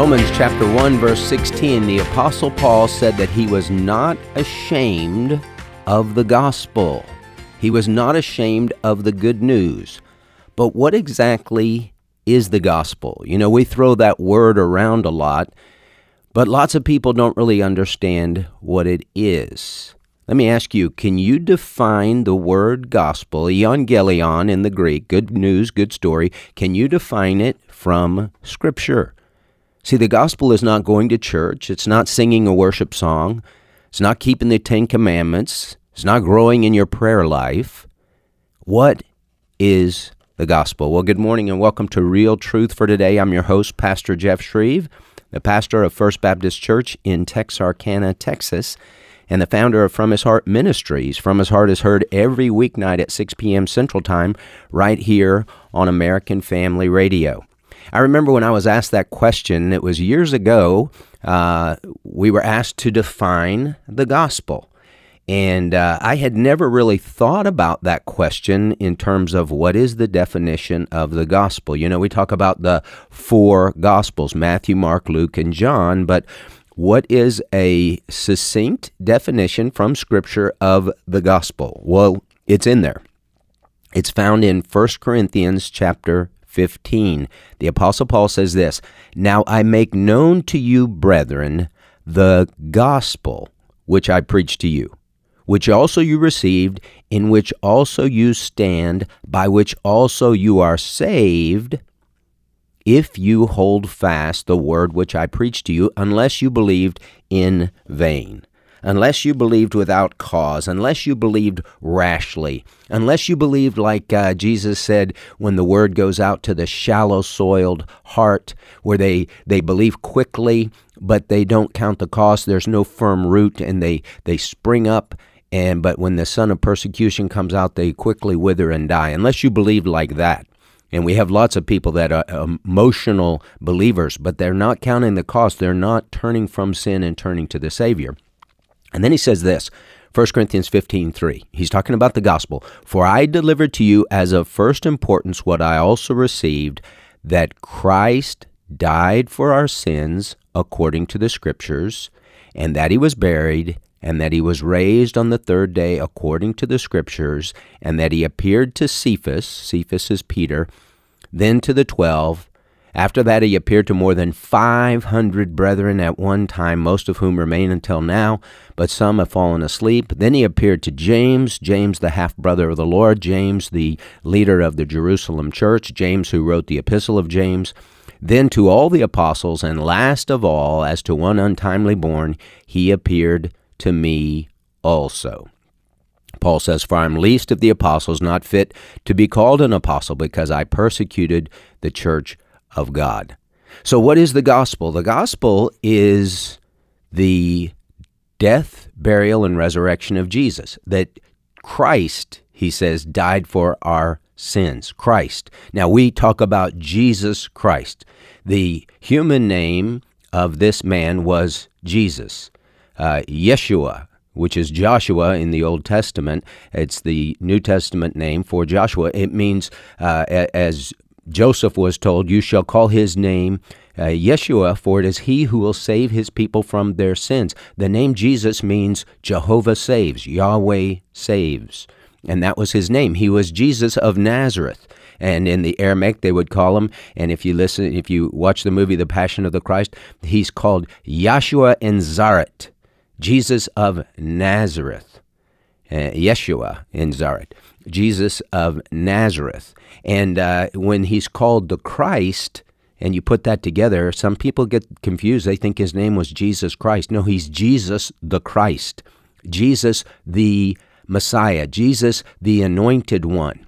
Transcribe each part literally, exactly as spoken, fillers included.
Romans chapter one, verse sixteen, the Apostle Paul said that he was not ashamed of the gospel. He was not ashamed of the good news. But what exactly is the gospel? You know, we throw that word around a lot, but lots of people don't really understand what it is. Let me ask you, can you define the word gospel, euangelion in the Greek, good news, good story, can you define it from Scripture? See, the gospel is not going to church. It's not singing a worship song. It's not keeping the Ten Commandments. It's not growing in your prayer life. What is the gospel? Well, good morning and welcome to Real Truth for Today. I'm your host, Pastor Jeff Shreve, the pastor of First Baptist Church in Texarkana, Texas, and the founder of From His Heart Ministries. From His Heart is heard every weeknight at six p.m. Central Time right here on American Family Radio. I remember when I was asked that question, it was years ago, uh, we were asked to define the gospel. And uh, I had never really thought about that question in terms of what is the definition of the gospel. You know, we talk about the four gospels, Matthew, Mark, Luke, and John, but what is a succinct definition from Scripture of the gospel? Well, it's in there. It's found in First Corinthians chapter fifteen. The Apostle Paul says this, "Now I make known to you, brethren, the gospel which I preached to you, which also you received, in which also you stand, by which also you are saved, if you hold fast the word which I preached to you, unless you believed in vain." Unless you believed without cause, unless you believed rashly, unless you believed like uh, Jesus said when the word goes out to the shallow-soiled heart, where they, they believe quickly, but they don't count the cost. There's no firm root, and they, they spring up, and but when the son of persecution comes out, they quickly wither and die. Unless you believed like that. And we have lots of people that are emotional believers, but they're not counting the cost. They're not turning from sin and turning to the Savior. And then he says this, First Corinthians fifteen three. He's talking about the gospel. "For I delivered to you as of first importance what I also received, that Christ died for our sins according to the Scriptures, and that he was buried, and that he was raised on the third day according to the Scriptures, and that he appeared to Cephas," Cephas is Peter, "then to the twelve. After that, he appeared to more than five hundred brethren at one time, most of whom remain until now, but some have fallen asleep. Then he appeared to James, James the half-brother of the Lord, James the leader of the Jerusalem church, James who wrote the epistle of James. Then to all the apostles, and last of all, as to one untimely born, he appeared to me also." Paul says, "For I am least of the apostles, not fit to be called an apostle, because I persecuted the church of God." So what is the gospel? The gospel is the death, burial, and resurrection of Jesus. That Christ, he says, died for our sins. Christ. Now we talk about Jesus Christ. The human name of this man was Jesus. Uh, Yeshua, which is Joshua in the Old Testament. It's the New Testament name for Joshua. It means, uh, as Joseph was told, "You shall call his name uh, Yeshua, for it is he who will save his people from their sins." The name Jesus means Jehovah saves, Yahweh saves. And that was his name. He was Jesus of Nazareth. And in the Aramaic, they would call him, and if you listen, if you watch the movie The Passion of the Christ, he's called Yeshua en Zaret, Jesus of Nazareth. Uh, Yeshua en Zaret, Jesus of Nazareth. And uh, when he's called the Christ, and you put that together, some people get confused. They think his name was Jesus Christ. No, he's Jesus the Christ, Jesus the Messiah, Jesus the Anointed One.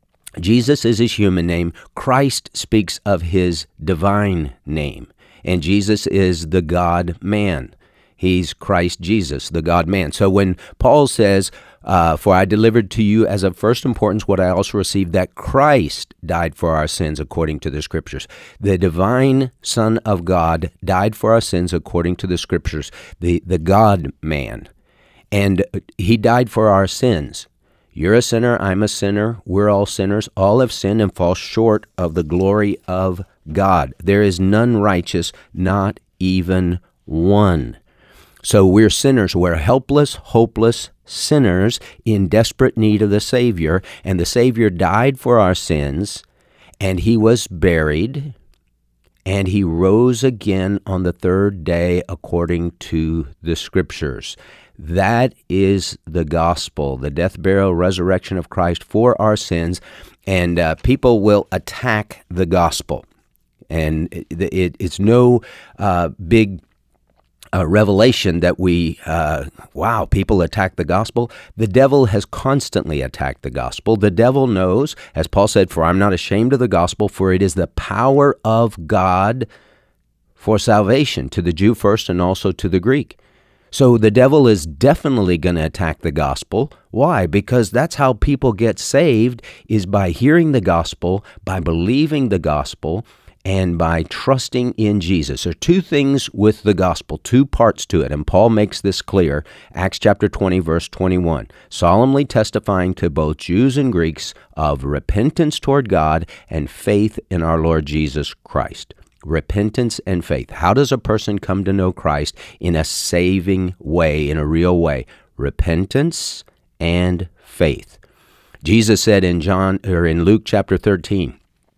Jesus is his human name. Christ speaks of his divine name. And Jesus is the God-man. He's Christ Jesus, the God-man. So when Paul says, uh, "For I delivered to you as of first importance what I also received, that Christ died for our sins according to the Scriptures." The divine Son of God died for our sins according to the Scriptures, the, the God-man. And he died for our sins. You're a sinner, I'm a sinner, we're all sinners. All have sinned and fall short of the glory of God. There is none righteous, not even one. So we're sinners. We're helpless, hopeless sinners in desperate need of the Savior. And the Savior died for our sins, and he was buried, and he rose again on the third day according to the Scriptures. That is the gospel, the death, burial, resurrection of Christ for our sins. And uh, people will attack the gospel. And it, it, it's no uh, big uh, revelation that we, uh, wow, people attack the gospel. The devil has constantly attacked the gospel. The devil knows, as Paul said, for I'm not ashamed of the gospel, for it is the power of God for salvation to the Jew first and also to the Greek. So the devil is definitely going to attack the gospel. Why? Because that's how people get saved, is by hearing the gospel, by believing the gospel, and by trusting in Jesus. There are two things with the gospel, two parts to it, and Paul makes this clear. Acts chapter twenty, verse twenty-one, solemnly testifying to both Jews and Greeks of repentance toward God and faith in our Lord Jesus Christ. Repentance and faith. How does a person come to know Christ in a saving way, in a real way? Repentance and faith. Jesus said in John or in Luke chapter thirteen,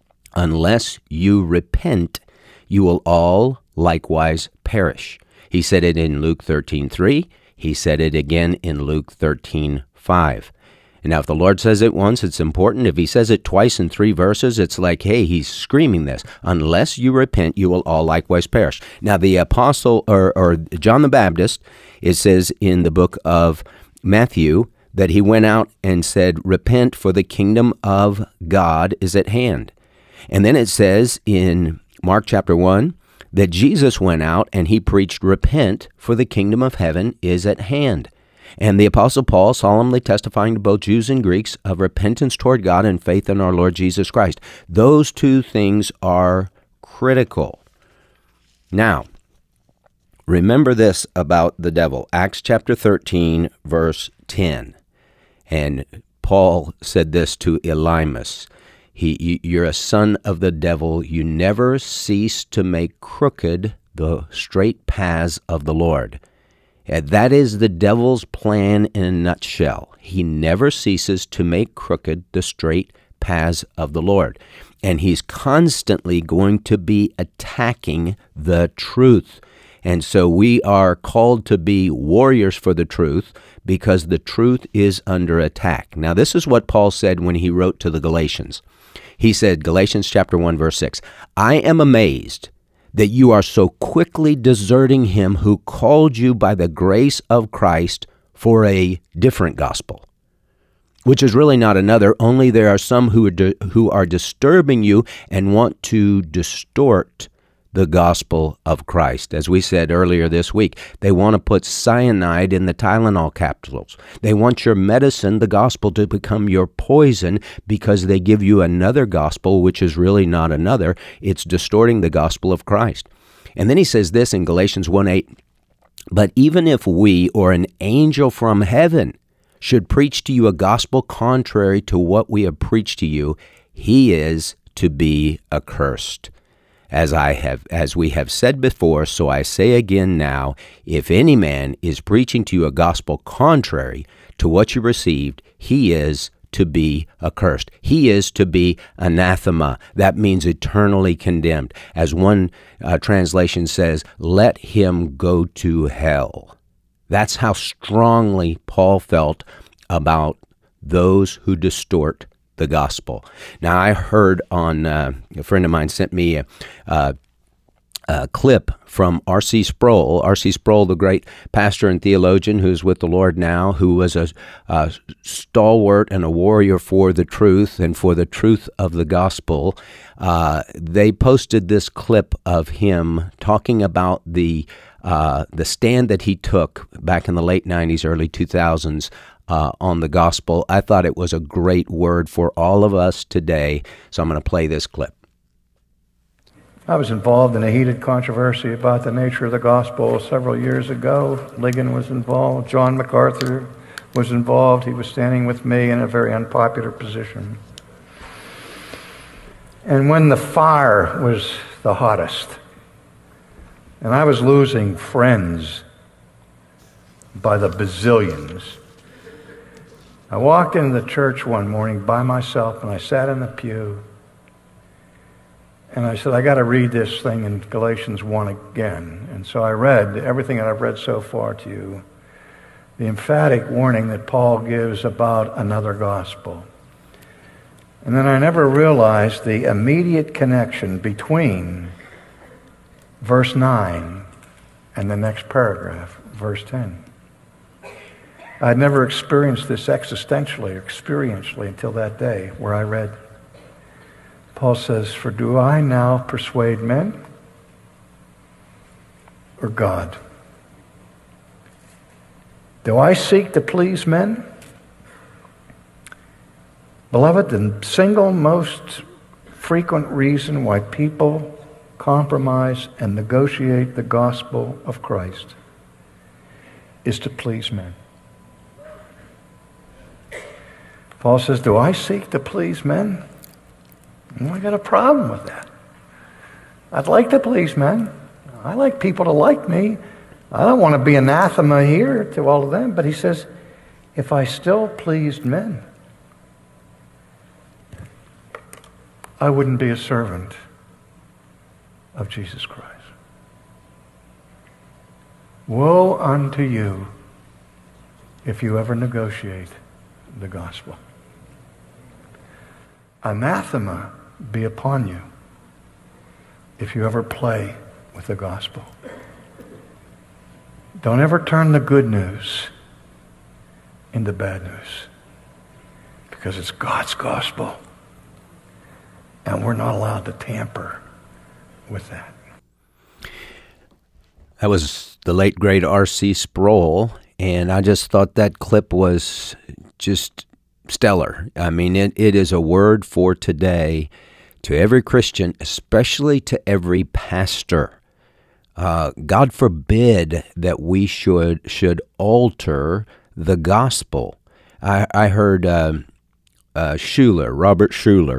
unless you repent, you will all likewise perish. He said it in Luke thirteen three. He said it again in Luke thirteen five. And now if the Lord says it once, it's important. If he says it twice in three verses, it's like, hey, he's screaming this. Unless you repent, you will all likewise perish. Now the apostle, or, or John the Baptist, it says in the book of Matthew that he went out and said, repent, for the kingdom of God is at hand. And then it says in Mark chapter one that Jesus went out and he preached, repent, for the kingdom of heaven is at hand. And the Apostle Paul solemnly testifying to both Jews and Greeks of repentance toward God and faith in our Lord Jesus Christ. Those two things are critical. Now, remember this about the devil. Acts chapter thirteen, verse ten. And Paul said this to Elymas. He, you're a son of the devil. You never cease to make crooked the straight paths of the Lord. And that is the devil's plan in a nutshell. He never ceases to make crooked the straight paths of the Lord. And he's constantly going to be attacking the truth. And so we are called to be warriors for the truth because the truth is under attack. Now, this is what Paul said when he wrote to the Galatians. He said, Galatians chapter one, verse six, I am amazed that you are so quickly deserting him who called you by the grace of Christ for a different gospel, which is really not another, only there are some who are, di- who are disturbing you and want to distort the gospel of Christ. As we said earlier this week, they want to put cyanide in the Tylenol capsules. They want your medicine, the gospel, to become your poison because they give you another gospel, which is really not another. It's distorting the gospel of Christ. And then he says this in Galatians one eight, but even if we or an angel from heaven should preach to you a gospel contrary to what we have preached to you, he is to be accursed. As I have, as we have said before, so I say again now, if any man is preaching to you a gospel contrary to what you received, he is to be accursed. He is to be anathema. That means eternally condemned. As one uh, translation says, let him go to hell. That's how strongly Paul felt about those who distort the gospel. Now, I heard on, uh, a friend of mine sent me a, a, a clip from R C Sproul. R C Sproul, the great pastor and theologian who's with the Lord now, who was a, a stalwart and a warrior for the truth and for the truth of the gospel. Uh, they posted this clip of him talking about the uh, the stand that he took back in the late nineties, early two thousands, Uh, on the gospel. I thought it was a great word for all of us today, so I'm going to play this clip. I was involved in a heated controversy about the nature of the gospel several years ago. Ligon was involved. John MacArthur was involved. He was standing with me in a very unpopular position. And when the fire was the hottest, and I was losing friends by the bazillions, I walked into the church one morning by myself, and I sat in the pew, and I said, I got to read this thing in Galatians one again. And so I read everything that I've read so far to you, the emphatic warning that Paul gives about another gospel. And then I never realized the immediate connection between verse nine and the next paragraph, verse ten. I'd never experienced this existentially or experientially until that day where I read, Paul says, for do I now persuade men or God? Do I seek to please men? Beloved, the single most frequent reason why people compromise and negotiate the gospel of Christ is to please men. Paul says, do I seek to please men? Well, I got a problem with that. I'd like to please men. I like people to like me. I don't want to be anathema here to all of them. But he says, if I still pleased men, I wouldn't be a servant of Jesus Christ. Woe unto you if you ever negotiate the gospel. Anathema be upon you if you ever play with the gospel. Don't ever turn the good news into bad news, because it's God's gospel, and we're not allowed to tamper with that. That was the late, great R C Sproul, and I just thought that clip was just stellar. I mean, it, it is a word for today to every Christian, especially to every pastor. Uh, God forbid that we should should alter the gospel. I, I heard uh, uh, Schuller, Robert Schuller.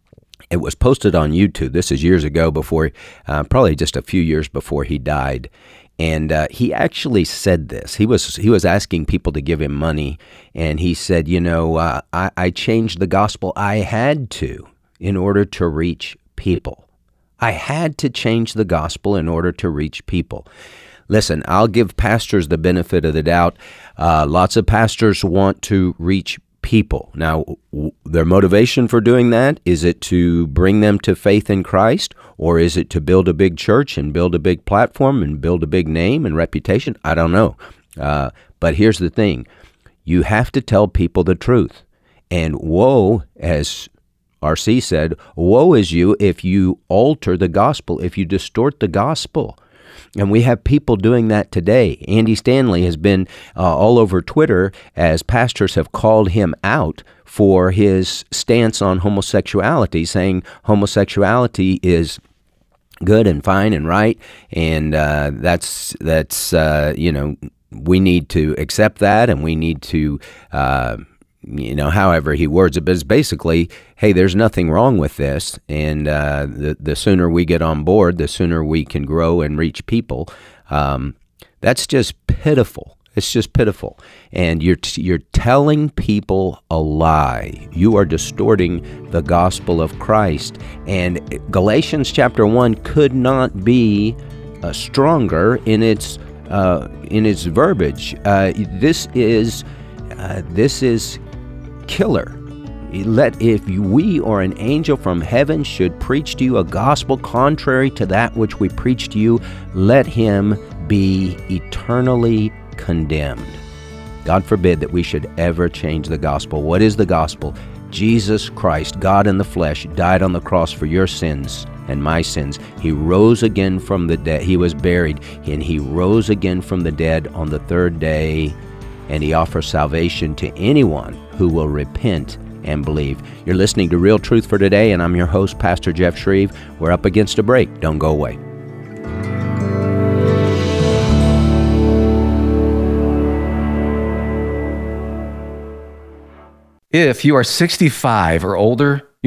It was posted on YouTube. This is years ago, before, uh, probably just a few years before he died. And uh, he actually said this. He was he was asking people to give him money, and he said, you know, uh, I, I changed the gospel. I had to in order to reach people. I had to change the gospel in order to reach people. Listen, I'll give pastors the benefit of the doubt. Uh, lots of pastors want to reach people. Now, w- their motivation for doing that, is it to bring them to faith in Christ, or is it to build a big church and build a big platform and build a big name and reputation? I don't know. Uh, but here's the thing. You have to tell people the truth. And woe, as R C said, woe is you if you alter the gospel, if you distort the gospel. And we have people doing that today. Andy Stanley has been uh, all over Twitter as pastors have called him out for his stance on homosexuality, saying homosexuality is good and fine and right, and uh, that's that's uh, you know, we need to accept that, and we need to. Uh, You know, however he words it, but it's basically, hey, there's nothing wrong with this, and uh, the the sooner we get on board, the sooner we can grow and reach people. Um, that's just pitiful. It's just pitiful, and you're t- you're telling people a lie. You are distorting the gospel of Christ, and Galatians chapter one could not be uh, stronger in its uh, in its verbiage. Uh, this is uh, this is. killer. Let if we or an angel from heaven should preach to you a gospel contrary to that which we preach to you, let him be eternally condemned. God forbid that we should ever change the gospel. What is the gospel? Jesus Christ, God in the flesh, died on the cross for your sins and my sins. He rose again from the dead. He was buried, and he rose again from the dead on the third day, and he offers salvation to anyone who will repent and believe. You're listening to Real Truth for Today, and I'm your host, Pastor Jeff Shreve. We're up against a break. Don't go away. If you are sixty-five or older,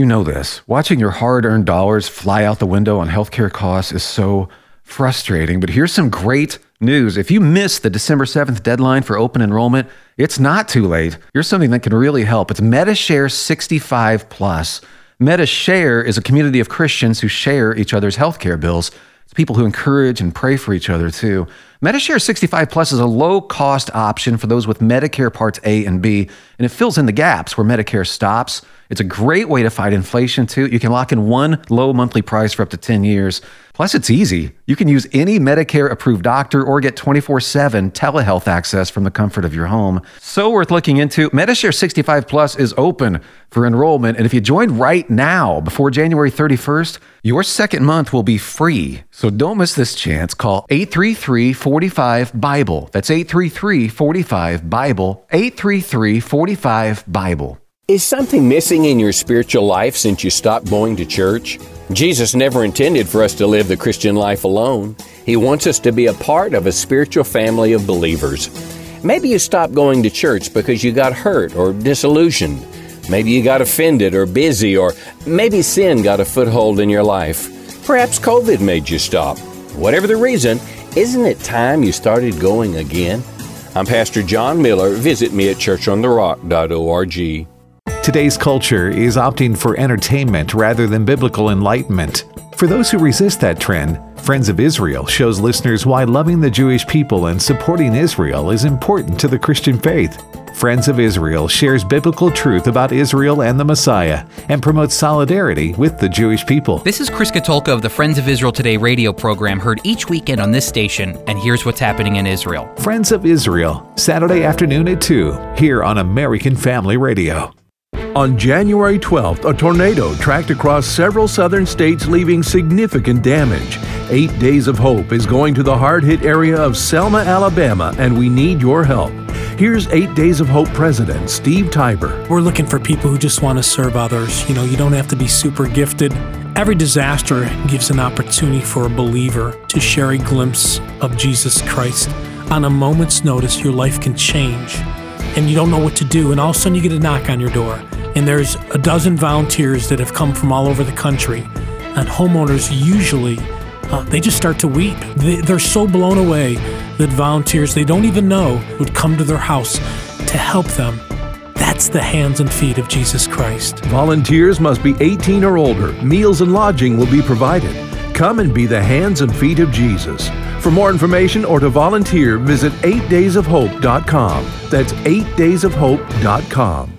You know this. Watching your hard-earned dollars fly out the window on healthcare costs is so frustrating, but here's some great news. If you missed the December seventh deadline for open enrollment, it's not too late. Here's something that can really help. It's Medi-Share sixty-five plus. Medi-Share is a community of Christians who share each other's healthcare bills. It's people who encourage and pray for each other too. Medi-Share sixty-five plus is a low-cost option for those with Medicare Parts A and B, and it fills in the gaps where Medicare stops. It's a great way to fight inflation too. You can lock in one low monthly price for up to ten years. Plus, it's easy. You can use any Medicare-approved doctor or get twenty-four seven telehealth access from the comfort of your home. So worth looking into. Medi-Share sixty-five plus is open for enrollment, and if you join right now before January thirty-first, your second month will be free. So don't miss this chance. Call eight three three, four five, BIBLE. That's eight three three, four five, BIBLE. eight three three, four five, BIBLE. Is something missing in your spiritual life since you stopped going to church? Jesus never intended for us to live the Christian life alone. He wants us to be a part of a spiritual family of believers. Maybe you stopped going to church because you got hurt or disillusioned. Maybe you got offended or busy, or maybe sin got a foothold in your life. Perhaps COVID made you stop. Whatever the reason, isn't it time you started going again? I'm Pastor John Miller. Visit me at church on the rock dot org. Today's culture is opting for entertainment rather than biblical enlightenment. For those who resist that trend, Friends of Israel shows listeners why loving the Jewish people and supporting Israel is important to the Christian faith. Friends of Israel shares biblical truth about Israel and the Messiah and promotes solidarity with the Jewish people. This is Chris Katulka of the Friends of Israel Today radio program, heard each weekend on this station, and here's what's happening in Israel. Friends of Israel, Saturday afternoon at two, here on American Family Radio. On January twelfth, a tornado tracked across several southern states, leaving significant damage. Eight Days of Hope is going to the hard-hit area of Selma, Alabama, and we need your help. Here's Eight Days of Hope President Steve Tiber. We're looking for people who just want to serve others. You know, you don't have to be super gifted. Every disaster gives an opportunity for a believer to share a glimpse of Jesus Christ. On a moment's notice, your life can change, and you don't know what to do, and all of a sudden you get a knock on your door. And there's a dozen volunteers that have come from all over the country. And homeowners usually, uh, they just start to weep. They, they're so blown away that volunteers they don't even know would come to their house to help them. That's the hands and feet of Jesus Christ. Volunteers must be eighteen or older. Meals and lodging will be provided. Come and be the hands and feet of Jesus. For more information or to volunteer, visit eight days of hope dot com. That's eight days of hope dot com.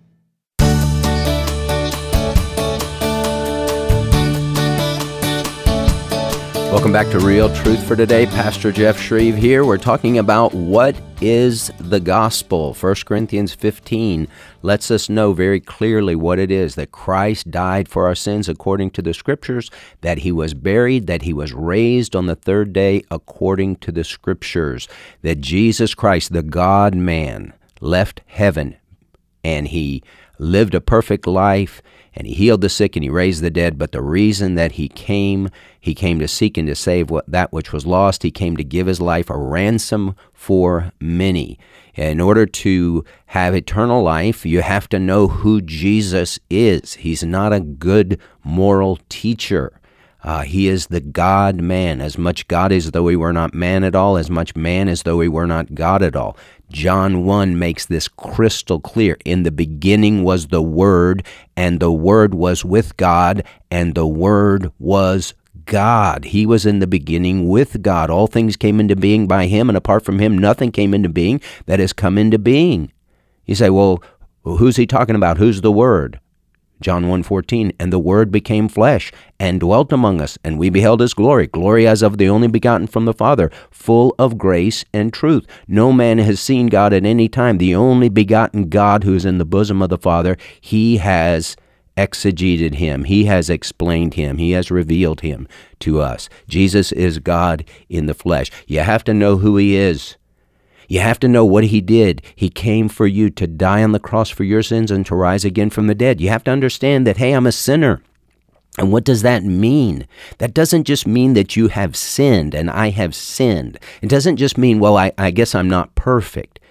Welcome back to Real Truth for Today. Pastor Jeff Shreve here. We're talking about what is the gospel. First Corinthians fifteen lets us know very clearly what it is, that Christ died for our sins according to the Scriptures, that He was buried, that He was raised on the third day according to the Scriptures, that Jesus Christ, the God-man, left heaven and He lived a perfect life, and He healed the sick and He raised the dead. But the reason that He came, He came to seek and to save what, that which was lost. He came to give His life a ransom for many. In order to have eternal life, you have to know who Jesus is. He's not a good moral teacher. Uh, he is the God-man, as much God as though He were not man at all, as much man as though He were not God at all. John one makes this crystal clear. In the beginning was the Word, and the Word was with God, and the Word was God. He was in the beginning with God. All things came into being by Him, and apart from Him, nothing came into being that has come into being. You say, well, who's He talking about? Who's the Word? John one fourteen, and the Word became flesh and dwelt among us, and we beheld His glory, glory as of the only begotten from the Father, full of grace and truth. No man has seen God at any time. The only begotten God who is in the bosom of the Father, He has exegeted Him. He has explained Him. He has revealed Him to us. Jesus is God in the flesh. You have to know who He is. You have to know what He did. He came for you to die on the cross for your sins and to rise again from the dead. You have to understand that, hey, I'm a sinner. And what does that mean? That doesn't just mean that you have sinned and I have sinned. It doesn't just mean, well, I, I guess I'm not perfect.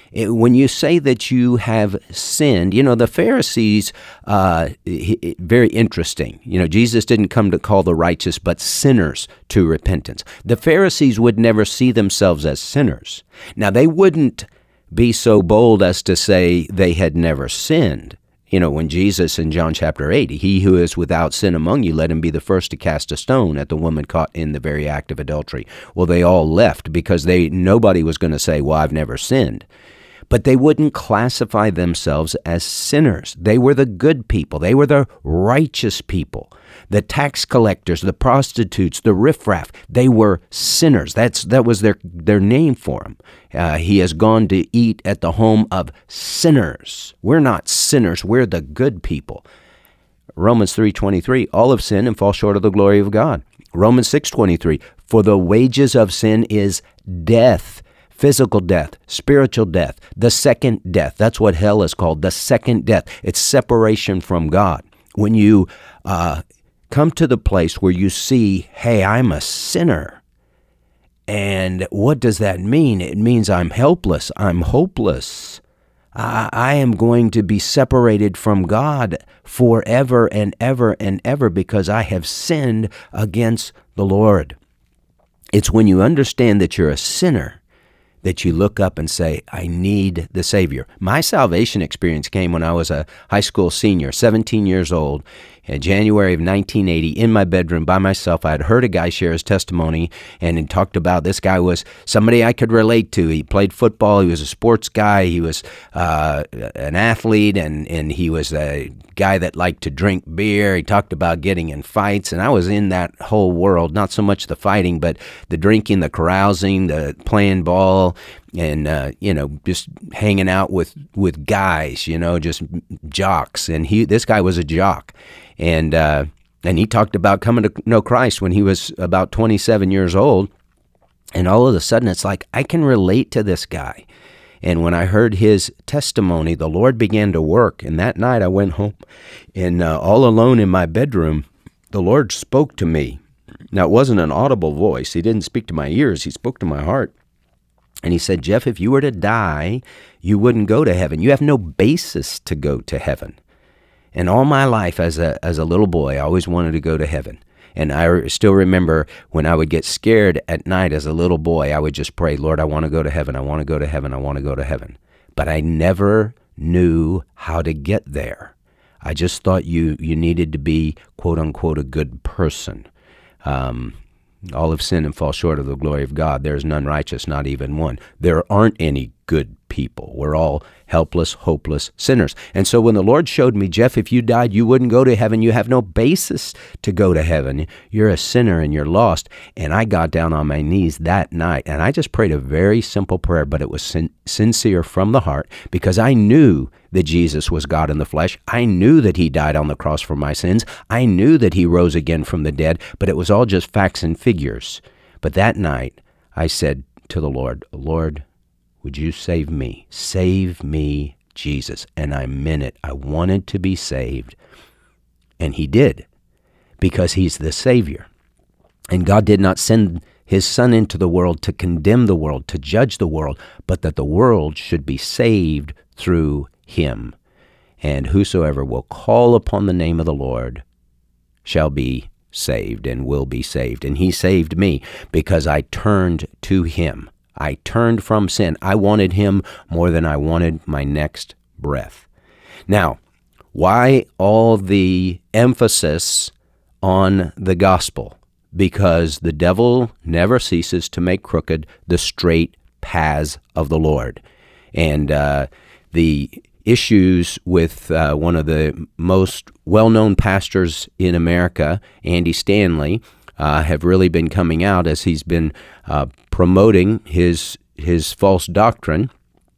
It, when you say that you have sinned, you know, the Pharisees, uh, very interesting. You know, Jesus didn't come to call the righteous, but sinners to repentance. The Pharisees would never see themselves as sinners. Now, they wouldn't be so bold as to say they had never sinned. You know, when Jesus in John chapter eight, he who is without sin among you, let him be the first to cast a stone at the woman caught in the very act of adultery. Well, they all left because they nobody was going to say, well, I've never sinned. But they wouldn't classify themselves as sinners. They were the good people. They were the righteous people. The tax collectors, the prostitutes, the riffraff, they were sinners. That's that was their their name for them. Uh, he has gone to eat at the home of sinners. We're not sinners. We're the good people. Romans three twenty-three, all have sinned and fall short of the glory of God. Romans six twenty-three, for the wages of sin is death. Physical death, spiritual death, the second death. That's what hell is called, the second death. It's separation from God. When you uh, come to the place where you see, hey, I'm a sinner. And what does that mean? It means I'm helpless. I'm hopeless. I, I am going to be separated from God forever and ever and ever because I have sinned against the Lord. It's when you understand that you're a sinner that you look up and say, I need the Savior. My salvation experience came when I was a high school senior, seventeen years old, in January of nineteen eighty, in my bedroom by myself. I had heard a guy share his testimony, and he talked about this guy was somebody I could relate to. He played football. He was a sports guy. He was uh, an athlete, and, and he was a guy that liked to drink beer. He talked about getting in fights, and I was in that whole world, not so much the fighting, but the drinking, the carousing, the playing ball, and, uh, you know, just hanging out with, with guys, you know, just jocks. And he, this guy was a jock. And, uh, and he talked about coming to know Christ when he was about twenty-seven years old. And all of a sudden, it's like, I can relate to this guy. And when I heard his testimony, the Lord began to work. And that night I went home, and uh, all alone in my bedroom, the Lord spoke to me. Now, it wasn't an audible voice. He didn't speak to my ears. He spoke to my heart. And he said, Jeff, if you were to die, you wouldn't go to heaven. You have no basis to go to heaven. And all my life as a as a little boy, I always wanted to go to heaven. And I still remember when I would get scared at night as a little boy, I would just pray, Lord, I want to go to heaven. I want to go to heaven. I want to go to heaven. But I never knew how to get there. I just thought you you needed to be, quote unquote, a good person. Um, all have sinned and fall short of the glory of God. There is none righteous, not even one. There aren't any good people. We're all helpless, hopeless sinners. And so when the Lord showed me, Jeff, if you died, you wouldn't go to heaven. You have no basis to go to heaven. You're a sinner and you're lost. And I got down on my knees that night, and I just prayed a very simple prayer, but it was sin- sincere from the heart, because I knew that Jesus was God in the flesh. I knew that he died on the cross for my sins. I knew that he rose again from the dead, but it was all just facts and figures. But that night, I said to the Lord, Lord, would you save me? Save me, Jesus. And I meant it. I wanted to be saved. And he did, because he's the Savior. And God did not send his Son into the world to condemn the world, to judge the world, but that the world should be saved through him. And whosoever will call upon the name of the Lord shall be saved and will be saved. And he saved me because I turned to him. I turned from sin. I wanted him more than I wanted my next breath. Now, why all the emphasis on the gospel? Because the devil never ceases to make crooked the straight paths of the Lord. And uh, the issues with uh, one of the most well-known pastors in America, Andy Stanley, Uh, have really been coming out as he's been uh, promoting his his false doctrine.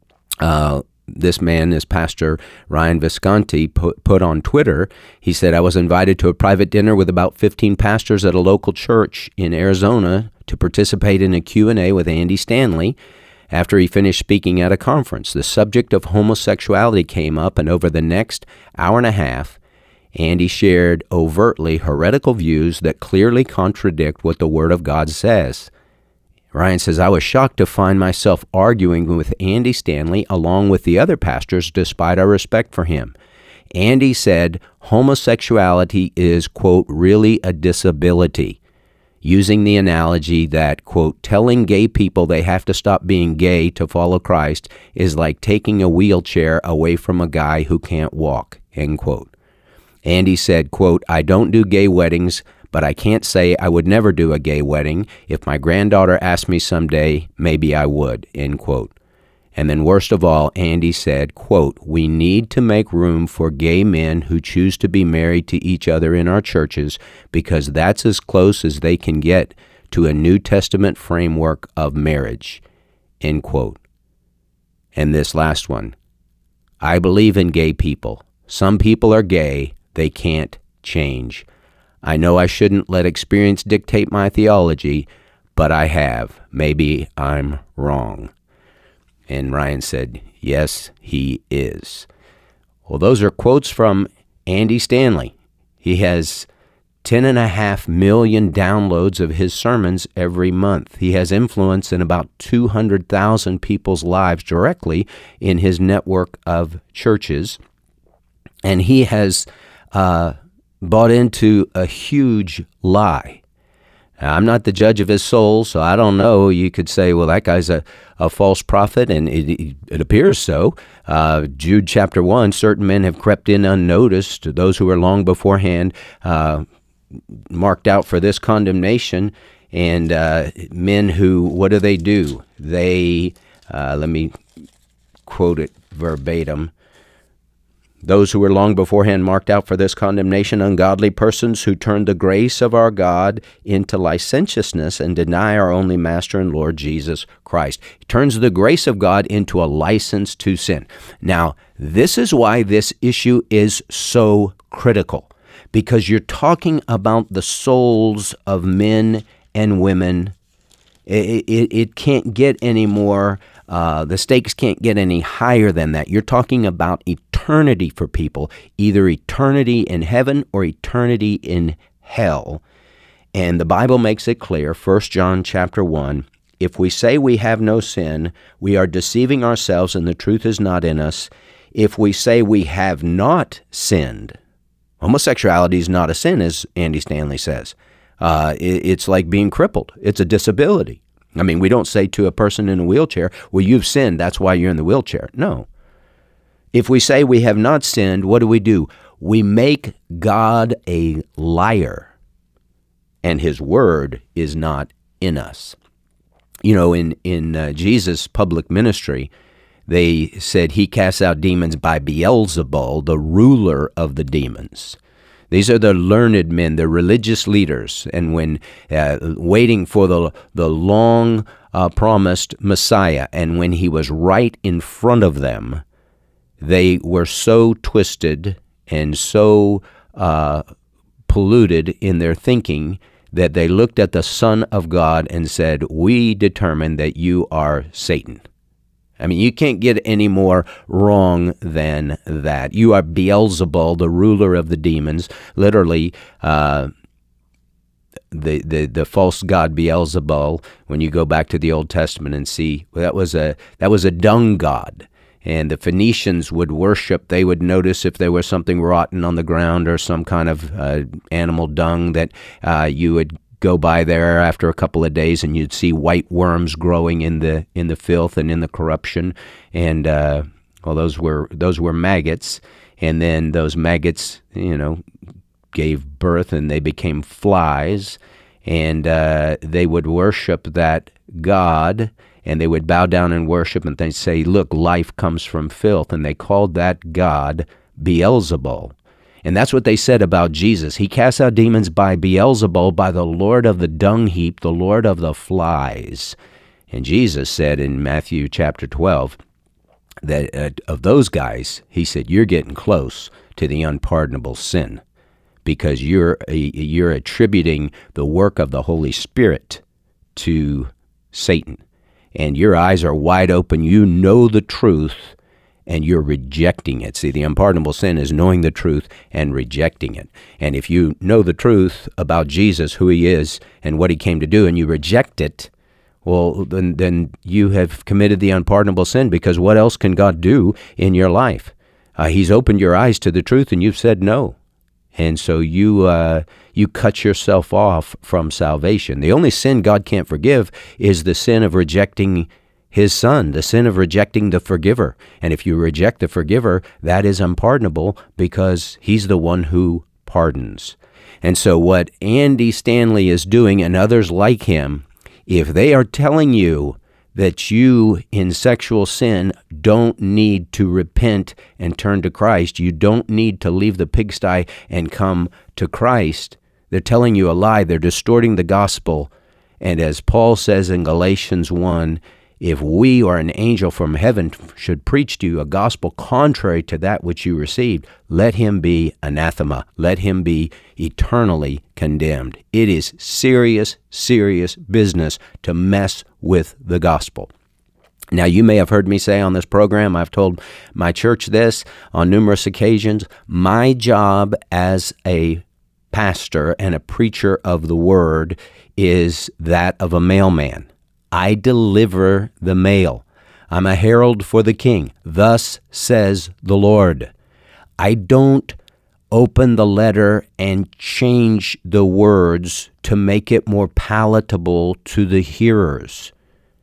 Uh, this man, this pastor Ryan Visconti, put, put on Twitter, he said, I was invited to a private dinner with about fifteen pastors at a local church in Arizona to participate in a Q and A with Andy Stanley after he finished speaking at a conference. The subject of homosexuality came up, and over the next hour and a half, Andy shared overtly heretical views that clearly contradict what the Word of God says. Ryan says, I was shocked to find myself arguing with Andy Stanley along with the other pastors despite our respect for him. Andy said homosexuality is, quote, really a disability, using the analogy that, quote, telling gay people they have to stop being gay to follow Christ is like taking a wheelchair away from a guy who can't walk, end quote. Andy said, quote, I don't do gay weddings, but I can't say I would never do a gay wedding. If my granddaughter asked me someday, maybe I would, end quote. And then worst of all, Andy said, quote, we need to make room for gay men who choose to be married to each other in our churches because that's as close as they can get to a New Testament framework of marriage, end quote. And this last one, I believe in gay people. Some people are gay. They can't change. I know I shouldn't let experience dictate my theology, but I have. Maybe I'm wrong. And Ryan said, yes, he is. Well, those are quotes from Andy Stanley. He has ten and a half million downloads of his sermons every month. He has influence in about two hundred thousand people's lives directly in his network of churches. And he has uh, bought into a huge lie. I'm not the judge of his soul, so I don't know. You could say, well, that guy's a, a false prophet, and it, it appears so. Uh, Jude chapter one, certain men have crept in unnoticed, those who were long beforehand uh, marked out for this condemnation, and uh, men who, what do they do? They, uh, let me quote it verbatim, those who were long beforehand marked out for this condemnation, ungodly persons who turn the grace of our God into licentiousness and deny our only Master and Lord Jesus Christ. He turns the grace of God into a license to sin. Now, this is why this issue is so critical, because you're talking about the souls of men and women. It, it, it can't get any more Uh, the stakes can't get any higher than that. You're talking about eternity for people, either eternity in heaven or eternity in hell. And the Bible makes it clear, First John chapter one, if we say we have no sin, we are deceiving ourselves and the truth is not in us. If we say we have not sinned, homosexuality is not a sin, as Andy Stanley says. Uh, it, it's like being crippled. It's a disability. I mean, we don't say to a person in a wheelchair, well, you've sinned, that's why you're in the wheelchair. No. If we say we have not sinned, what do we do? We make God a liar, and his word is not in us. You know, in, in uh, Jesus' public ministry, they said he casts out demons by Beelzebul, the ruler of the demons. These are the learned men, the religious leaders, and when uh, waiting for the the long uh, promised Messiah, and when he was right in front of them, they were so twisted and so uh, polluted in their thinking that they looked at the Son of God and said, "We determine that you are Satan." I mean, you can't get any more wrong than that. You are Beelzebul, the ruler of the demons. Literally, uh, the, the the false god Beelzebul. When you go back to the Old Testament and see, well, that was a that was a dung god, and the Phoenicians would worship. They would notice if there was something rotten on the ground or some kind of uh, animal dung that uh, you would go by there after a couple of days, and you'd see white worms growing in the in the filth and in the corruption, and uh, well, those were those were maggots, and then those maggots, you know, gave birth, and they became flies, and uh, they would worship that god, and they would bow down and worship, and they'd say, "Look, life comes from filth," and they called that god Beelzebul. And that's what they said about Jesus. He casts out demons by Beelzebul, by the Lord of the dung heap, the Lord of the flies. And Jesus said in Matthew chapter twelve that uh, of those guys, he said, you're getting close to the unpardonable sin because you're you're attributing the work of the Holy Spirit to Satan. And your eyes are wide open. You know the truth, and you're rejecting it. See, the unpardonable sin is knowing the truth and rejecting it. And if you know the truth about Jesus, who he is, and what he came to do, and you reject it, well, then, then you have committed the unpardonable sin, because what else can God do in your life? Uh, he's opened your eyes to the truth, and you've said no. And so you uh, you cut yourself off from salvation. The only sin God can't forgive is the sin of rejecting his son, the sin of rejecting the forgiver. And if you reject the forgiver, that is unpardonable, because he's the one who pardons. And so what Andy Stanley is doing, and others like him, if they are telling you that you in sexual sin don't need to repent and turn to Christ, you don't need to leave the pigsty and come to Christ, they're telling you a lie. They're distorting the gospel. And as Paul says in Galatians one, if we or an angel from heaven should preach to you a gospel contrary to that which you received, let him be anathema. Let him be eternally condemned. It is serious, serious business to mess with the gospel. Now, you may have heard me say on this program, I've told my church this on numerous occasions, my job as a pastor and a preacher of the word is that of a mailman. I deliver the mail. I'm a herald for the king. Thus says the Lord. I don't open the letter and change the words to make it more palatable to the hearers.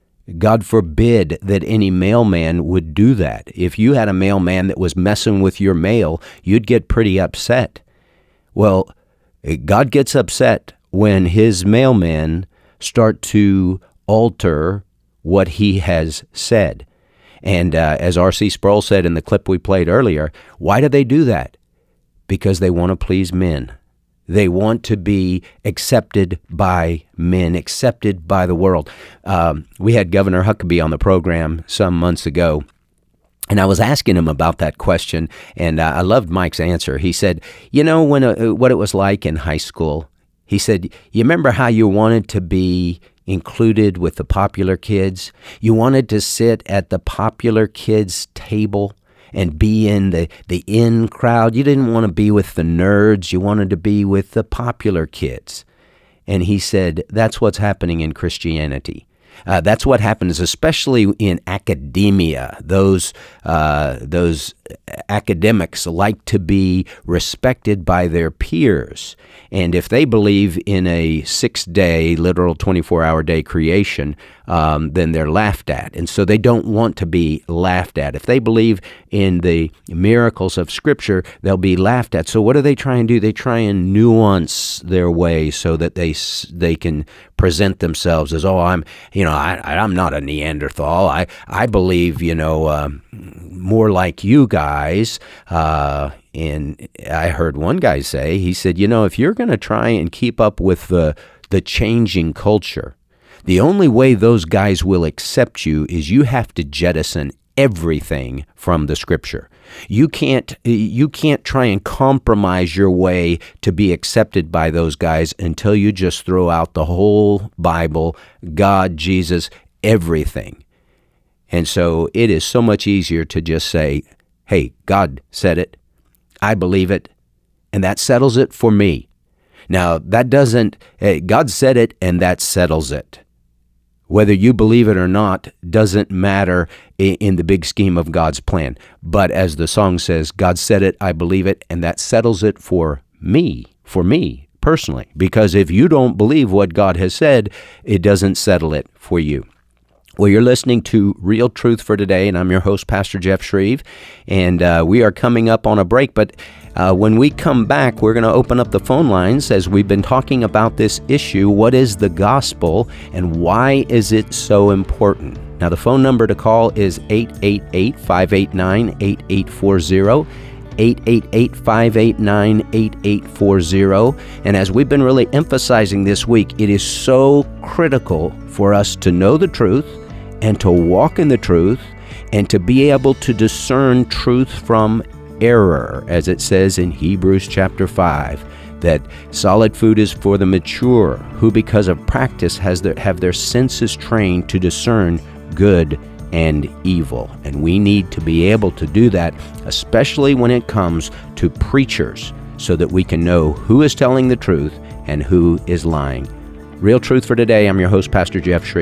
God forbid that any mailman would do that. If you had a mailman that was messing with your mail, you'd get pretty upset. Well, God gets upset when his mailmen start to alter what he has said. And uh, as R C Sproul said in the clip we played earlier, why do they do that? Because they want to please men. They want to be accepted by men, accepted by the world. Um, we had Governor Huckabee on the program some months ago, and I was asking him about that question, and uh, I loved Mike's answer. He said, you know, when uh, what it was like in high school. He said, you remember how you wanted to be included with the popular kids? You wanted to sit at the popular kids' table and be in the, the in crowd. You didn't want to be with the nerds. You wanted to be with the popular kids. And he said, that's what's happening in Christianity. Uh, that's what happens, especially in academia. Those uh, those academics like to be respected by their peers. And if they believe in a six-day, literal twenty-four hour day creation, um, then they're laughed at. And so they don't want to be laughed at. If they believe in the miracles of Scripture, they'll be laughed at. So what do they try and do? They try and nuance their way so that they they can present themselves as, oh, I'm, you know, I, I'm not a Neanderthal. I, I believe, you know, uh, more like you guys. Uh, and I heard one guy say, he said, you know, if you're going to try and keep up with the the changing culture, the only way those guys will accept you is you have to jettison everything from the Scripture. You can't you can't try and compromise your way to be accepted by those guys until you just throw out the whole Bible, God, Jesus, everything. And so it is so much easier to just say, hey, God said it, I believe it, and that settles it for me. Now, that doesn't, God said it, and that settles it. Whether you believe it or not doesn't matter in the big scheme of God's plan. But as the song says, God said it, I believe it, and that settles it for me, for me personally. Because if you don't believe what God has said, it doesn't settle it for you. Well, you're listening to Real Truth for Today, and I'm your host, Pastor Jeff Shreve, and uh, we are coming up on a break, but uh, when we come back, we're going to open up the phone lines as we've been talking about this issue. What is the gospel, and why is it so important? Now, the phone number to call is eight eight eight, five eight nine, eight eight four zero, eight eight eight, five eight nine, eight eight four zero. And as we've been really emphasizing this week, it is so critical for us to know the truth and to walk in the truth and to be able to discern truth from error, as it says in Hebrews chapter five, that solid food is for the mature, who because of practice has their, have their senses trained to discern good and evil. And we need to be able to do that, especially when it comes to preachers, so that we can know who is telling the truth and who is lying. Real Truth for Today. I'm your host, Pastor Jeff Shreve.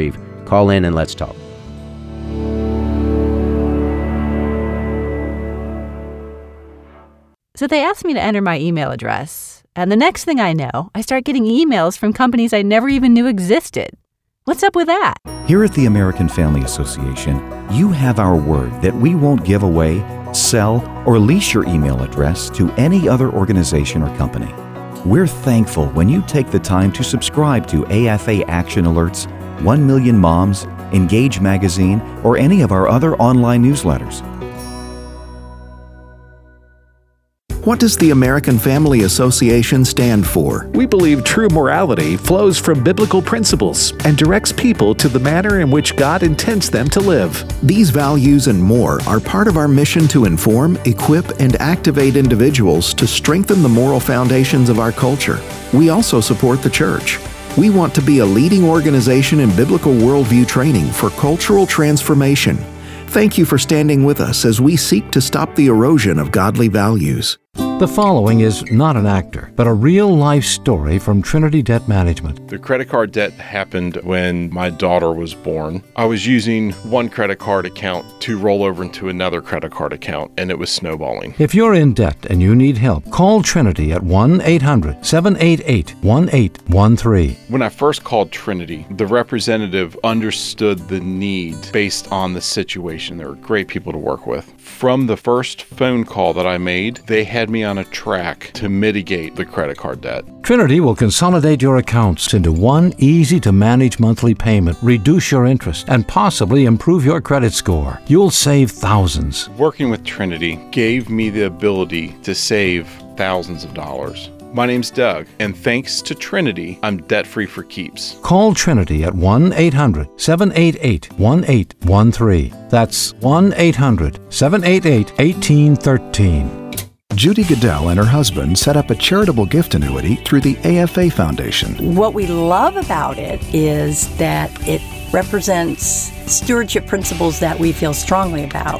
Call in and let's talk. So they asked me to enter my email address, and the next thing I know, I start getting emails from companies I never even knew existed. What's up with that? Here at the American Family Association, you have our word that we won't give away, sell, or lease your email address to any other organization or company. We're thankful when you take the time to subscribe to A F A Action Alerts, One Million Moms, Engage Magazine, or any of our other online newsletters. What does the American Family Association stand for? We believe true morality flows from biblical principles and directs people to the manner in which God intends them to live. These values and more are part of our mission to inform, equip, and activate individuals to strengthen the moral foundations of our culture. We also support the church. We want to be a leading organization in biblical worldview training for cultural transformation. Thank you for standing with us as we seek to stop the erosion of godly values. The following is not an actor, but a real-life story from Trinity Debt Management. The credit card debt happened when my daughter was born. I was using one credit card account to roll over into another credit card account, and it was snowballing. If you're in debt and you need help, call Trinity at one eight hundred seven eight eight one eight one three. When I first called Trinity, the representative understood the need based on the situation. They were great people to work with. From the first phone call that I made, they had me on a track to mitigate the credit card debt. Trinity will consolidate your accounts into one easy-to-manage monthly payment, reduce your interest, and possibly improve your credit score. You'll save thousands. Working with Trinity gave me the ability to save thousands of dollars. My name's Doug, and thanks to Trinity, I'm debt-free for keeps. Call Trinity at one eight hundred seven eight eight one eight one three. That's one eight hundred seven eight eight one eight one three. Judy Goodell and her husband set up a charitable gift annuity through the A F A Foundation. What we love about it is that it represents stewardship principles that we feel strongly about.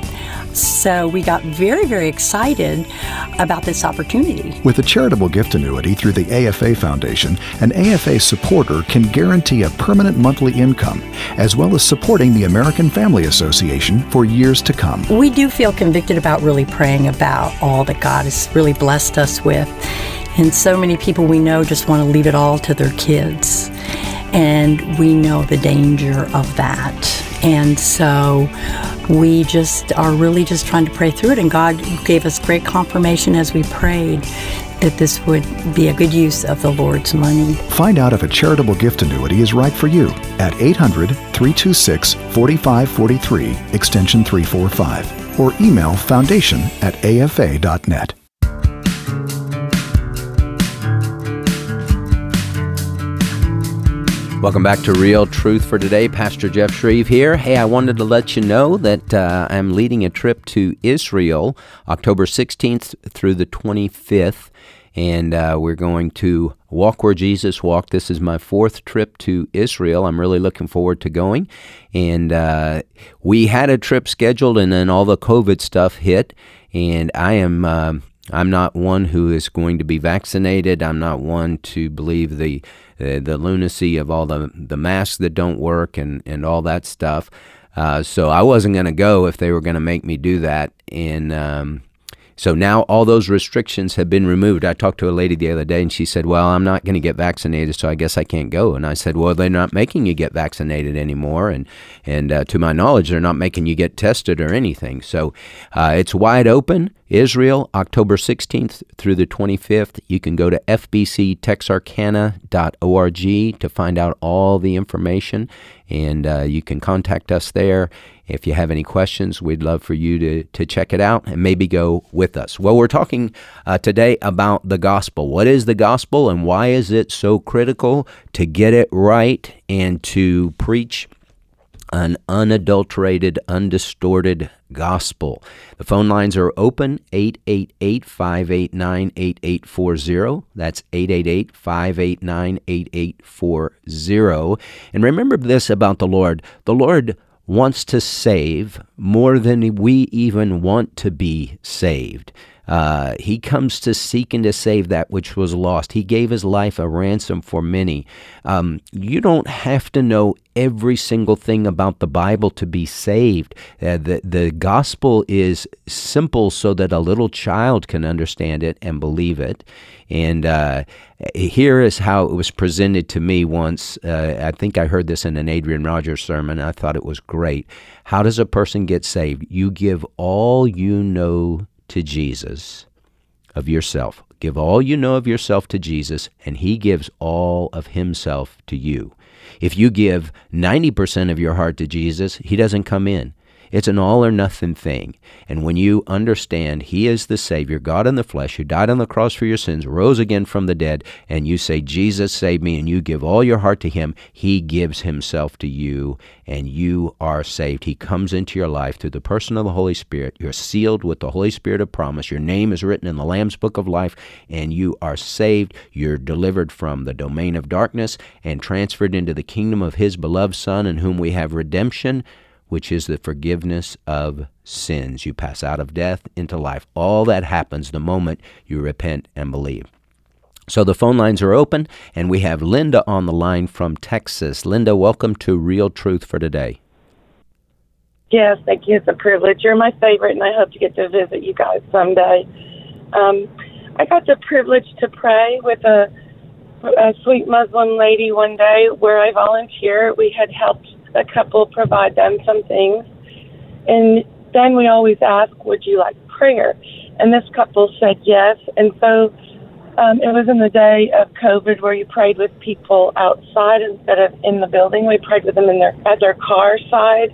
So we got very, very excited about this opportunity. With a charitable gift annuity through the A F A Foundation, an A F A supporter can guarantee a permanent monthly income, as well as supporting the American Family Association for years to come. We do feel convicted about really praying about all that God has really blessed us with. And so many people we know just want to leave it all to their kids. And we know the danger of that. And so we just are really just trying to pray through it. And God gave us great confirmation as we prayed that this would be a good use of the Lord's money. Find out if a charitable gift annuity is right for you at eight hundred three two six four five four three, extension three four five, or email foundation at A F A dot net. Welcome back to Real Truth for Today. Pastor Jeff Shreve here. Hey, I wanted to let you know that uh, I'm leading a trip to Israel October sixteenth through the twenty-fifth, and uh, we're going to walk where Jesus walked. This is my fourth trip to Israel. I'm really looking forward to going, and uh, we had a trip scheduled, and then all the COVID stuff hit, and I am... Uh, I'm not one who is going to be vaccinated. I'm not one to believe the uh, the lunacy of all the, the masks that don't work and, and all that stuff. Uh, so I wasn't going to go if they were going to make me do that. And um, so now all those restrictions have been removed. I talked to a lady the other day, and she said, well, I'm not going to get vaccinated, so I guess I can't go. And I said, well, they're not making you get vaccinated anymore. And, and uh, to my knowledge, they're not making you get tested or anything. So uh, it's wide open. Israel, October sixteenth through the twenty-fifth. You can go to f b c texarkana dot org to find out all the information, and uh, you can contact us there. If you have any questions, we'd love for you to, to check it out and maybe go with us. Well, we're talking uh, today about the gospel. What is the gospel, and why is it so critical to get it right and to preach an unadulterated, undistorted gospel? The phone lines are open, eight eight eight, five eight nine, eight eight four zero. That's eight eight eight, five eight nine, eight eight four zero. And remember this about the Lord. The Lord wants to save more than we even want to be saved. Uh, he comes to seek and to save that which was lost. He gave his life a ransom for many. Um, you don't have to know every single thing about the Bible to be saved. Uh, the, the gospel is simple so that a little child can understand it and believe it. And uh, here is how it was presented to me once. Uh, I think I heard this in an Adrian Rogers sermon. I thought it was great. How does a person get saved? You give all you know to Jesus of yourself. Give all you know of yourself to Jesus, and he gives all of himself to you. If you give ninety percent of your heart to Jesus, he doesn't come in. It's an all or nothing thing. And when you understand he is the Savior, God in the flesh, who died on the cross for your sins, rose again from the dead, and you say, Jesus, save me, and you give all your heart to him, he gives himself to you, and you are saved. He comes into your life through the person of the Holy Spirit. You're sealed with the Holy Spirit of promise. Your name is written in the Lamb's Book of Life, and you are saved. You're delivered from the domain of darkness and transferred into the kingdom of his beloved Son, in whom we have redemption, which is the forgiveness of sins. You pass out of death into life. All that happens the moment you repent and believe. So the phone lines are open, and we have Linda on the line from Texas. Linda, welcome to Real Truth for Today. Yes, thank you. It's a privilege. You're my favorite, and I hope to get to visit you guys someday. Um, I got the privilege to pray with a, a sweet Muslim lady one day where I volunteer. We had helped a couple provide them some things, and then we always ask, would you like prayer? And this couple said yes. And so um, it was in the day of COVID where you prayed with people outside instead of in the building. We prayed with them in their at their car side.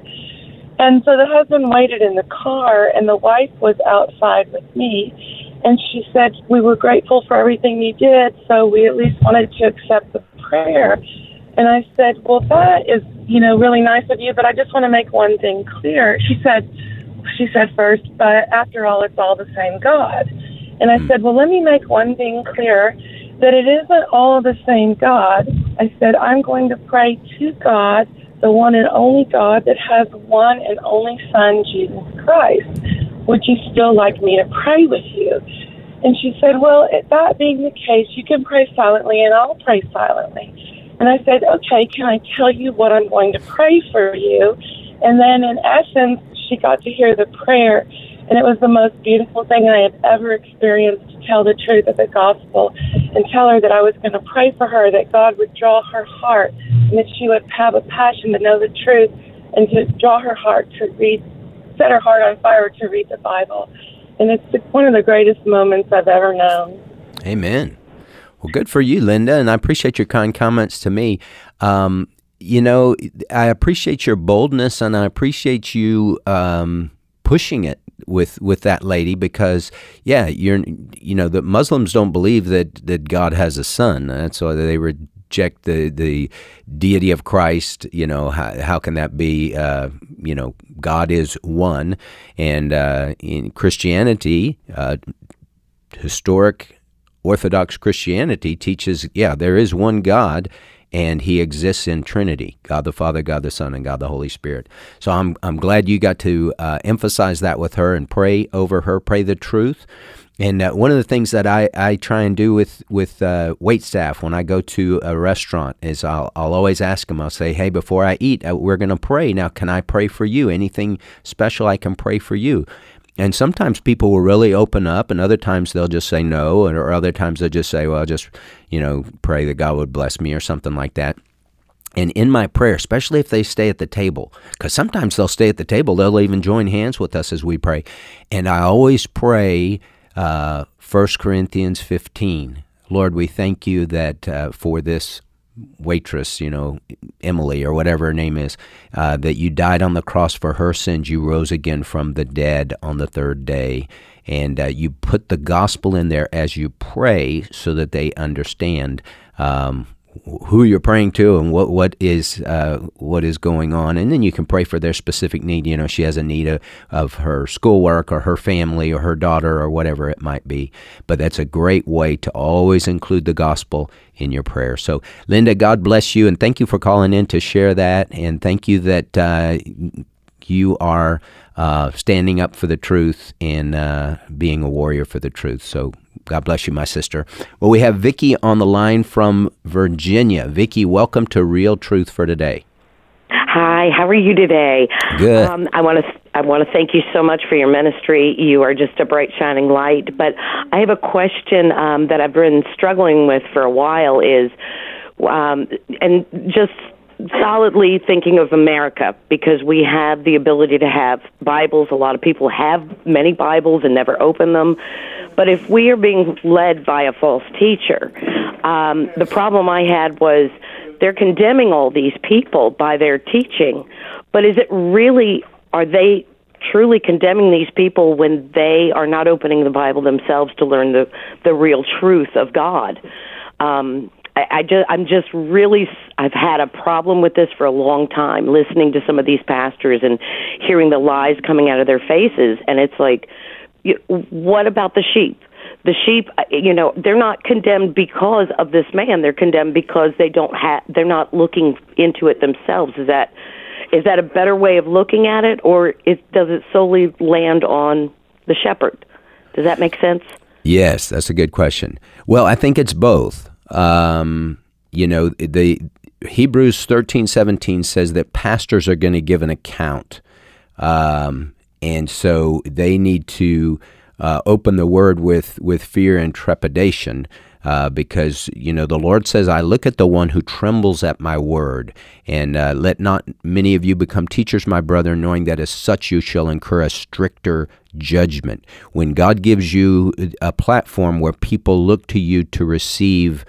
And so the husband waited in the car, and the wife was outside with me, and she said, we were grateful for everything you did, so we at least wanted to accept the prayer. And I said, well, that is, you know, really nice of you, but I just want to make one thing clear. She said, she said first, but after all, it's all the same God. And I said, well, let me make one thing clear, that it isn't all the same God. I said, I'm going to pray to God, the one and only God that has one and only Son, Jesus Christ. Would you still like me to pray with you? And she said, well, that being the case, you can pray silently and I'll pray silently. And I said, okay, can I tell you what I'm going to pray for you? And then in essence, she got to hear the prayer, and it was the most beautiful thing I had ever experienced, to tell the truth of the gospel and tell her that I was going to pray for her, that God would draw her heart, and that she would have a passion to know the truth and to draw her heart to read, set her heart on fire to read the Bible. And it's one of the greatest moments I've ever known. Amen. Well, good for you, Linda, and I appreciate your kind comments to me. Um, you know, I appreciate your boldness, and I appreciate you um, pushing it with with that lady, because, yeah, you're, you know, the Muslims don't believe that that God has a son. That's why they reject the the deity of Christ. You know, how how can that be? Uh, you know, God is one, and uh, in Christianity, uh, historic Orthodox Christianity teaches, yeah, there is one God, and he exists in Trinity, God the Father, God the Son, and God the Holy Spirit. So I'm I'm glad you got to uh, emphasize that with her and pray over her, pray the truth. And uh, one of the things that I, I try and do with, with uh, wait staff when I go to a restaurant is I'll, I'll always ask them, I'll say, hey, before I eat, uh, we're going to pray. Now, can I pray for you? Anything special I can pray for you? And sometimes people will really open up, and other times they'll just say no, or other times they'll just say, well, just, you know, pray that God would bless me or something like that. And in my prayer, especially if they stay at the table, because sometimes they'll stay at the table, they'll even join hands with us as we pray. And I always pray uh, First Corinthians fifteen. Lord, we thank you that uh, for this waitress, you know, Emily or whatever her name is, uh, that you died on the cross for her sins. You rose again from the dead on the third day. And uh, you put the gospel in there as you pray so that they understand um, who you're praying to and what what is uh, what is going on. And then you can pray for their specific need. You know, she has a need of, of her schoolwork or her family or her daughter or whatever it might be. But that's a great way to always include the gospel in your prayer. So, Linda, God bless you, and thank you for calling in to share that. And thank you that uh, you are uh, standing up for the truth and uh, being a warrior for the truth. So God bless you, my sister. Well, we have Vicki on the line from Virginia. Vicki, welcome to Real Truth for Today. Hi, how are you today? Good. Um, I want to I want to thank you so much for your ministry. You are just a bright, shining light. But I have a question um, that I've been struggling with for a while is, um, and just solidly thinking of America, because we have the ability to have Bibles. A lot of people have many Bibles and never open them. But if we are being led by a false teacher, um, the problem I had was they're condemning all these people by their teaching. But is it really, are they truly condemning these people when they are not opening the Bible themselves to learn the, the real truth of God? Um, I, I just, I'm just really, I've had a problem with this for a long time, listening to some of these pastors and hearing the lies coming out of their faces. And it's like, you, what about the sheep? The sheep, you know, they're not condemned because of this man. They're condemned because they don't have, they're not looking into it themselves. Is that, is that a better way of looking at it, or is, does it solely land on the shepherd? Does that make sense? Yes, that's a good question. Well, I think it's both. Um, you know, the Hebrews thirteen seventeen says that pastors are going to give an account. Um, and so they need to uh, open the word with, with fear and trepidation, uh, because, you know, the Lord says, I look at the one who trembles at my word, and uh, let not many of you become teachers, my brother, knowing that as such you shall incur a stricter judgment. When God gives you a platform where people look to you to receive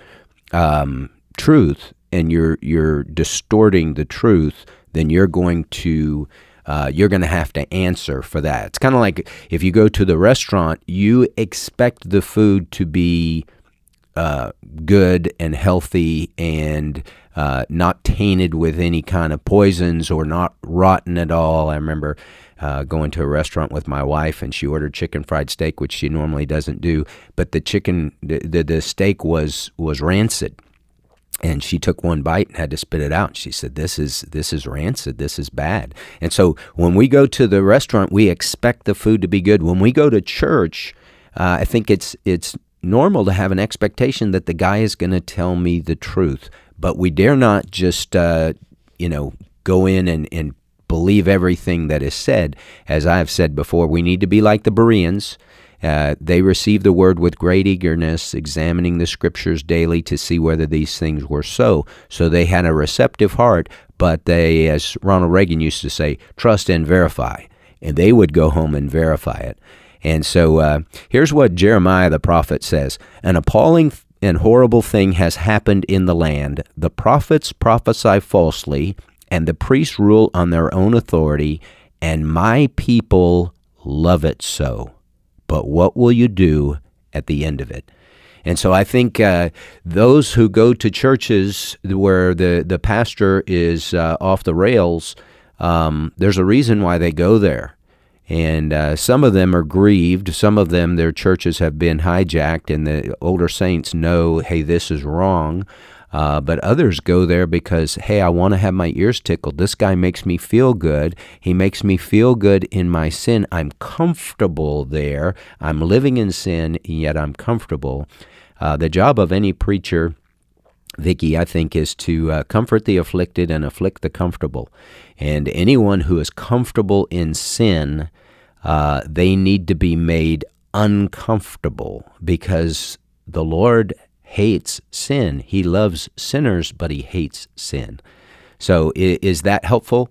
um, truth, and you're you're distorting the truth, then you're going to uh, you're going to have to answer for that. It's kind of like if you go to the restaurant, you expect the food to be uh, good and healthy and uh, not tainted with any kind of poisons or not rotten at all. I remember Uh, going to a restaurant with my wife, and she ordered chicken fried steak, which she normally doesn't do. But the chicken, the, the the steak was was rancid, and she took one bite and had to spit it out. She said, "This is this is rancid. This is bad." And so when we go to the restaurant, we expect the food to be good. When we go to church, uh, I think it's it's normal to have an expectation that the guy is going to tell me the truth. But we dare not just uh, you know go in and and believe everything that is said. As I've said before, we need to be like the Bereans. Uh, they received the word with great eagerness, examining the scriptures daily to see whether these things were so. So they had a receptive heart, but they, as Ronald Reagan used to say, trust and verify. And they would go home and verify it. And so uh, here's what Jeremiah the prophet says. An appalling and horrible thing has happened in the land. The prophets prophesy falsely, and the priests rule on their own authority, and my people love it so. But what will you do at the end of it? And so I think uh, those who go to churches where the, the pastor is uh, off the rails, um, there's a reason why they go there. And uh, some of them are grieved. Some of them, their churches have been hijacked, and the older saints know, hey, this is wrong. Uh, but others go there because, hey, I want to have my ears tickled. This guy makes me feel good. He makes me feel good in my sin. I'm comfortable there. I'm living in sin, yet I'm comfortable. Uh, the job of any preacher, Vicki, I think, is to uh, comfort the afflicted and afflict the comfortable. And anyone who is comfortable in sin, uh, they need to be made uncomfortable, because the Lord hates sin. He loves sinners, but he hates sin. So is, is that helpful?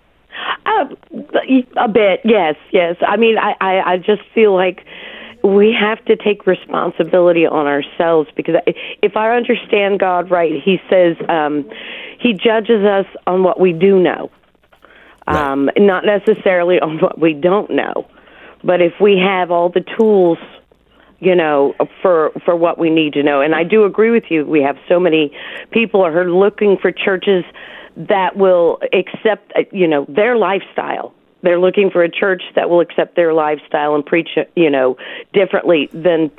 Uh, a bit, yes, yes. I mean, I, I, I just feel like we have to take responsibility on ourselves, because if I understand God right, he says um, he judges us on what we do know, right. um, not necessarily on what we don't know. But if we have all the tools, you know, for for what we need to know. And I do agree with you. We have so many people are looking for churches that will accept, you know, their lifestyle. They're looking for a church that will accept their lifestyle and preach, you know, differently than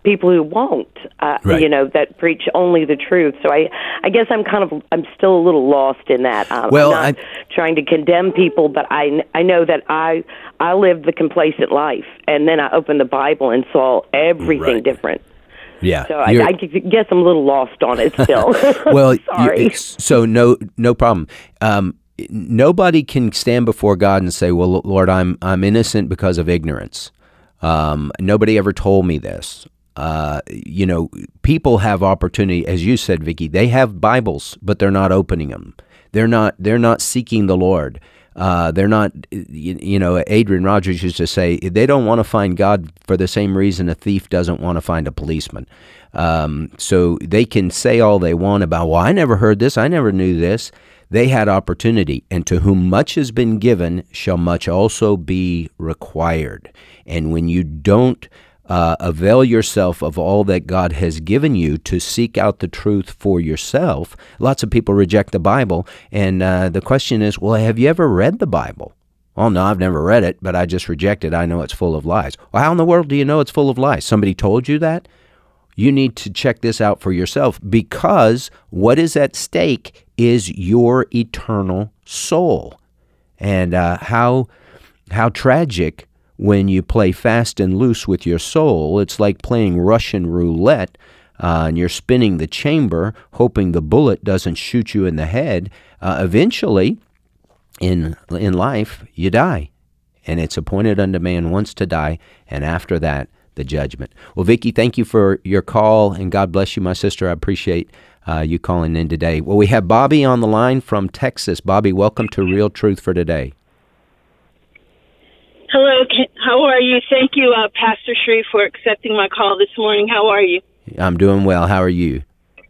people who won't, uh, Right. you know, that preach only the truth. So I, I guess I'm kind of, I'm still a little lost in that. Um, Well, I'm not I- trying to condemn people, but I, I know that I, I lived the complacent life, and then I opened the Bible and saw everything Right. different. Yeah. So I, You're- I guess I'm a little lost on it still. well, you- sorry. it's- so no, no problem. Um, nobody can stand before God and say, "Well, Lord, I'm I'm innocent because of ignorance. Um, nobody ever told me this." Uh, you know, people have opportunity, as you said, Vicki. They have Bibles, but they're not opening them. They're not. They're not seeking the Lord. Uh, they're not. You, you know, Adrian Rogers used to say they don't want to find God for the same reason a thief doesn't want to find a policeman. Um, so they can say all they want about, well, I never heard this, I never knew this. They had opportunity, and to whom much has been given shall much also be required. And when you don't uh, avail yourself of all that God has given you to seek out the truth for yourself, lots of people reject the Bible. And uh, the question is, well, have you ever read the Bible? Oh, no, I've never read it, but I just reject it. I know it's full of lies. Well, how in the world do you know it's full of lies? Somebody told you that? You need to check this out for yourself, because what is at stake is your eternal soul. And uh, how how tragic when you play fast and loose with your soul. It's like playing Russian roulette, uh, and you're spinning the chamber, hoping the bullet doesn't shoot you in the head. Uh, eventually, in in life, you die. And it's appointed unto man once to die, and after that, the judgment. Well, Vicki, thank you for your call, and God bless you, my sister. I appreciate uh, you calling in today. Well, we have Bobby on the line from Texas. Bobby, welcome to Real Truth for Today. Hello, how are you? Thank you, uh, Pastor Shreve, for accepting my call this morning. How are you? I'm doing well. How are you?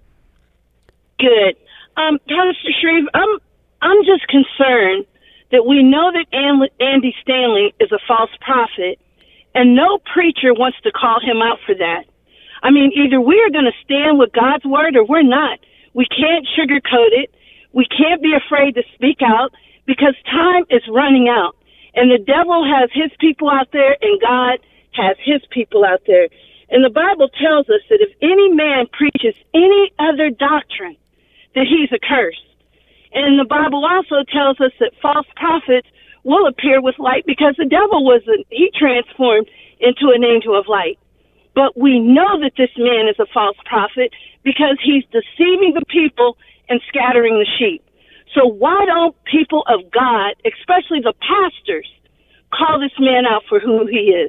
Good. Um, Pastor Shreve, I'm, I'm just concerned that we know that Andy Stanley is a false prophet, and no preacher wants to call him out for that. I mean, either we are going to stand with God's word or we're not. We can't sugarcoat it. We can't be afraid to speak out, because time is running out. And the devil has his people out there, and God has his people out there. And the Bible tells us that if any man preaches any other doctrine, that he's accursed. And the Bible also tells us that false prophets will appear with light, because the devil was, a, he transformed into an angel of light. But we know that this man is a false prophet because he's deceiving the people and scattering the sheep. So why don't people of God, especially the pastors, call this man out for who he is?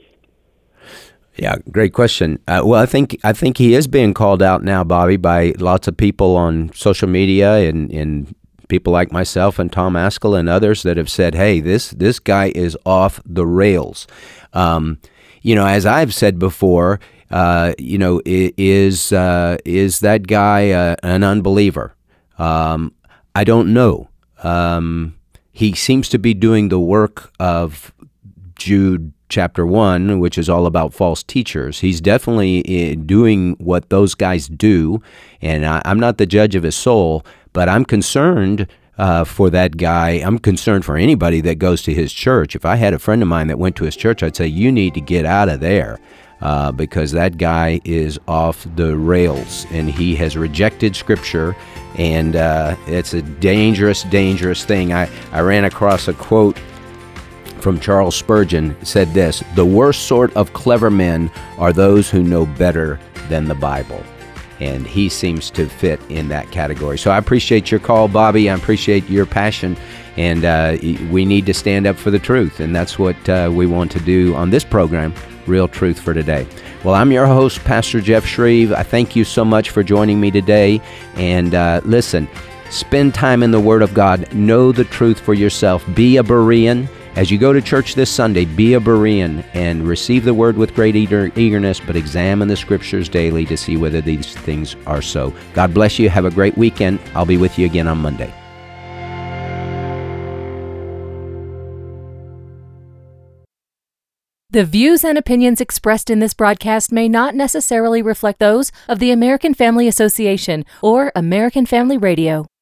Yeah, great question. Uh, well, I think I think he is being called out now, Bobby, by lots of people on social media and, and people like myself and Tom Askell and others that have said, hey, this this guy is off the rails. Um, you know, as I've said before, uh, you know, is uh, is that guy uh, an unbeliever? Um, I don't know. Um, he seems to be doing the work of Jude chapter one, which is all about false teachers. He's definitely doing what those guys do, and I, I'm not the judge of his soul, but I'm concerned uh, for that guy. I'm concerned for anybody that goes to his church. If I had a friend of mine that went to his church, I'd say, you need to get out of there. Uh, because that guy is off the rails, and he has rejected Scripture, and uh, it's a dangerous, dangerous thing. I, I ran across a quote from Charles Spurgeon. It said this: the worst sort of clever men are those who know better than the Bible. And he seems to fit in that category. So I appreciate your call, Bobby. I appreciate your passion. And uh, we need to stand up for the truth. And that's what uh, we want to do on this program, Real Truth for Today. Well, I'm your host, Pastor Jeff Shreve. I thank you so much for joining me today. And uh, listen, spend time in the Word of God. Know the truth for yourself. Be a Berean. As you go to church this Sunday, be a Berean and receive the Word with great eager, eagerness, but examine the Scriptures daily to see whether these things are so. God bless you. Have a great weekend. I'll be with you again on Monday. The views and opinions expressed in this broadcast may not necessarily reflect those of the American Family Association or American Family Radio.